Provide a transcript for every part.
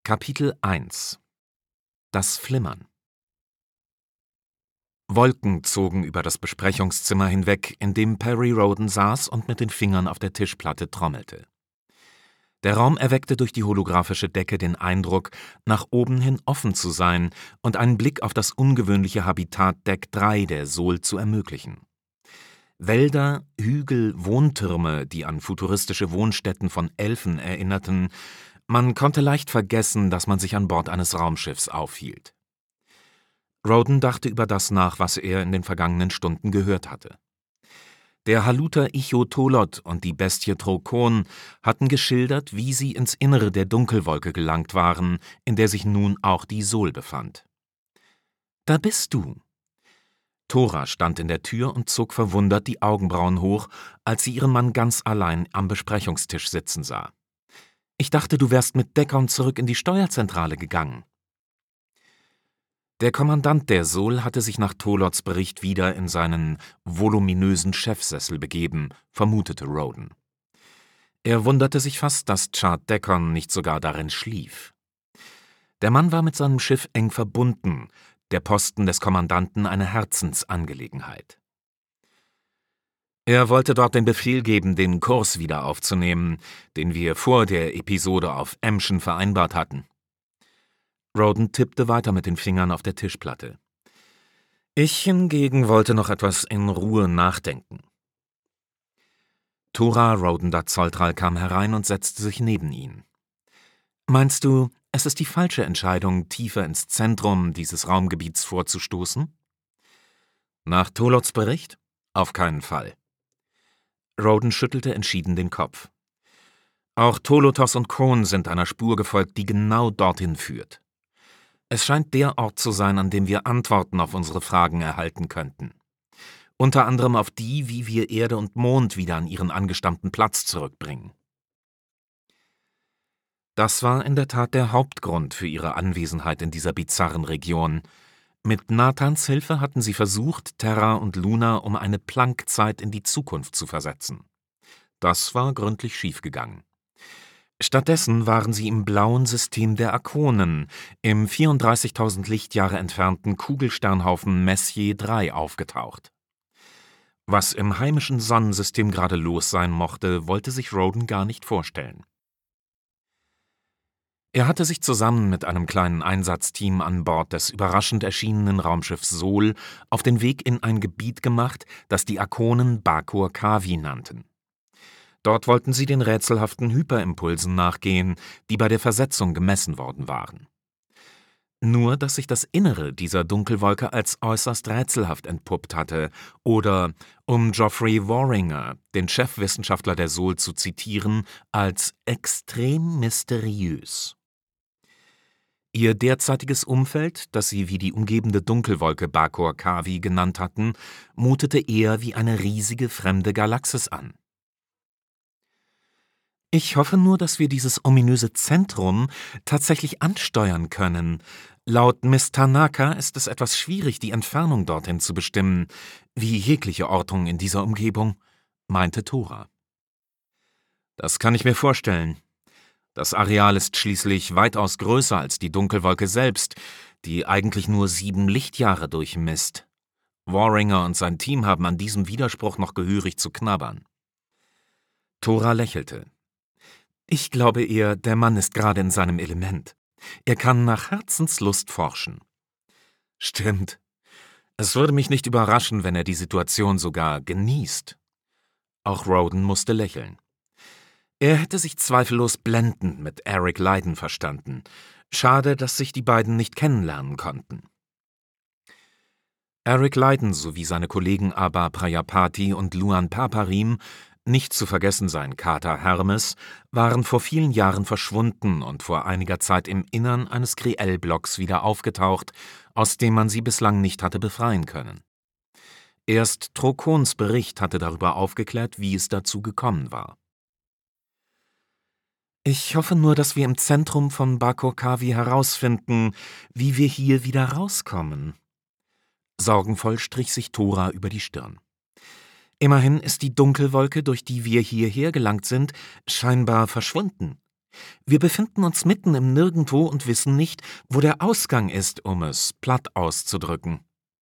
Kapitel 1 Das Flimmern. Wolken zogen über das Besprechungszimmer hinweg, in dem Perry Rhodan saß und mit den Fingern auf der Tischplatte trommelte. Der Raum erweckte durch die holographische Decke den Eindruck, nach oben hin offen zu sein und einen Blick auf das ungewöhnliche Habitat Deck 3 der Sol zu ermöglichen. Wälder, Hügel, Wohntürme, die an futuristische Wohnstätten von Elfen erinnerten. Man konnte leicht vergessen, dass man sich an Bord eines Raumschiffs aufhielt. Rhodan dachte über das nach, was er in den vergangenen Stunden gehört hatte. Der Haluter Ichotolot und die Bestie Trokon hatten geschildert, wie sie ins Innere der Dunkelwolke gelangt waren, in der sich nun auch die Sol befand. »Da bist du!« Thora stand in der Tür und zog verwundert die Augenbrauen hoch, als sie ihren Mann ganz allein am Besprechungstisch sitzen sah. »Ich dachte, du wärst mit Deckon zurück in die Steuerzentrale gegangen.« Der Kommandant der Sol hatte sich nach Tolots Bericht wieder in seinen voluminösen Chefsessel begeben, vermutete Rhodan. Er wunderte sich fast, dass Chart Deckon nicht sogar darin schlief. Der Mann war mit seinem Schiff eng verbunden, der Posten des Kommandanten eine Herzensangelegenheit. Er wollte dort den Befehl geben, den Kurs wieder aufzunehmen, den wir vor der Episode auf Emschen vereinbart hatten. Rhodan tippte weiter mit den Fingern auf der Tischplatte. Ich hingegen wollte noch etwas in Ruhe nachdenken. Thora Rhodan-da-Zoltral kam herein und setzte sich neben ihn. »Meinst du, es ist die falsche Entscheidung, tiefer ins Zentrum dieses Raumgebiets vorzustoßen?« »Nach Tolots Bericht? Auf keinen Fall.« Rhodan schüttelte entschieden den Kopf. »Auch Tolotos und Khon sind einer Spur gefolgt, die genau dorthin führt. Es scheint der Ort zu sein, an dem wir Antworten auf unsere Fragen erhalten könnten. Unter anderem auf die, wie wir Erde und Mond wieder an ihren angestammten Platz zurückbringen.« Das war in der Tat der Hauptgrund für ihre Anwesenheit in dieser bizarren Region. Mit Nathans Hilfe hatten sie versucht, Terra und Luna um eine Planck-Zeit in die Zukunft zu versetzen. Das war gründlich schiefgegangen. Stattdessen waren sie im blauen System der Akonen, im 34.000 Lichtjahre entfernten Kugelsternhaufen Messier 3 aufgetaucht. Was im heimischen Sonnensystem gerade los sein mochte, wollte sich Rhodan gar nicht vorstellen. Er hatte sich zusammen mit einem kleinen Einsatzteam an Bord des überraschend erschienenen Raumschiffs Sol auf den Weg in ein Gebiet gemacht, das die Akonen Bakur Kavi nannten. Dort wollten sie den rätselhaften Hyperimpulsen nachgehen, die bei der Versetzung gemessen worden waren. Nur, dass sich das Innere dieser Dunkelwolke als äußerst rätselhaft entpuppt hatte oder, um Geoffrey Warringer, den Chefwissenschaftler der Sol, zu zitieren, als extrem mysteriös. Ihr derzeitiges Umfeld, das sie wie die umgebende Dunkelwolke Bakur Kavi genannt hatten, mutete eher wie eine riesige fremde Galaxis an. »Ich hoffe nur, dass wir dieses ominöse Zentrum tatsächlich ansteuern können. Laut Miss Tanaka ist es etwas schwierig, die Entfernung dorthin zu bestimmen, wie jegliche Ortung in dieser Umgebung«, meinte Thora. »Das kann ich mir vorstellen. Das Areal ist schließlich weitaus größer als die Dunkelwolke selbst, die eigentlich nur 7 Lichtjahre durchmisst. Warringer und sein Team haben an diesem Widerspruch noch gehörig zu knabbern.« Thora lächelte. »Ich glaube eher, der Mann ist gerade in seinem Element. Er kann nach Herzenslust forschen.« »Stimmt. Es würde mich nicht überraschen, wenn er die Situation sogar genießt.« Auch Rhodan musste lächeln. Er hätte sich zweifellos blendend mit Eric Lydon verstanden. Schade, dass sich die beiden nicht kennenlernen konnten. Eric Lydon sowie seine Kollegen Aba Prajapati und Luan Paparim, nicht zu vergessen sein Kater Hermes, waren vor vielen Jahren verschwunden und vor einiger Zeit im Innern eines Kriell-Blocks wieder aufgetaucht, aus dem man sie bislang nicht hatte befreien können. Erst Trokons Bericht hatte darüber aufgeklärt, wie es dazu gekommen war. »Ich hoffe nur, dass wir im Zentrum von Bakur Kavi herausfinden, wie wir hier wieder rauskommen.« Sorgenvoll strich sich Thora über die Stirn. »Immerhin ist die Dunkelwolke, durch die wir hierher gelangt sind, scheinbar verschwunden. Wir befinden uns mitten im Nirgendwo und wissen nicht, wo der Ausgang ist, um es platt auszudrücken.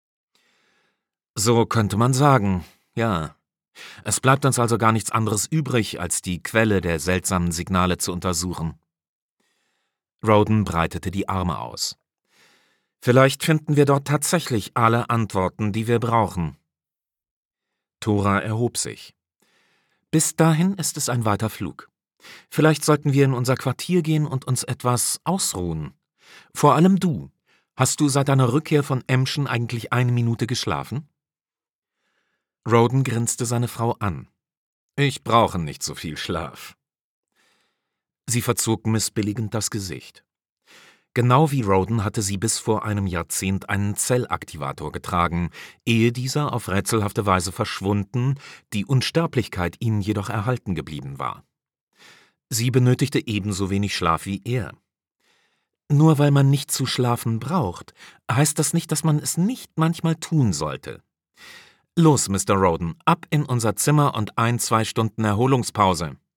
So könnte man sagen, ja. Es bleibt uns also gar nichts anderes übrig, als die Quelle der seltsamen Signale zu untersuchen. Roden breitete die Arme aus. Vielleicht finden wir dort tatsächlich alle Antworten, die wir brauchen. Tora erhob sich. Bis dahin ist es ein weiter Flug. Vielleicht sollten wir in unser Quartier gehen und uns etwas ausruhen. Vor allem du. Hast du seit deiner Rückkehr von Emschen eigentlich eine Minute geschlafen? Roden grinste seine Frau an. Ich brauche nicht so viel Schlaf. Sie verzog missbilligend das Gesicht. Genau wie Roden hatte sie bis vor einem Jahrzehnt einen Zellaktivator getragen, ehe dieser auf rätselhafte Weise verschwunden, die Unsterblichkeit ihnen jedoch erhalten geblieben war. Sie benötigte ebenso wenig Schlaf wie er. Nur weil man nicht zu schlafen braucht, heißt das nicht, dass man es nicht manchmal tun sollte. Los, Mr. Roden, ab in unser Zimmer und 1-2 Stunden Erholungspause.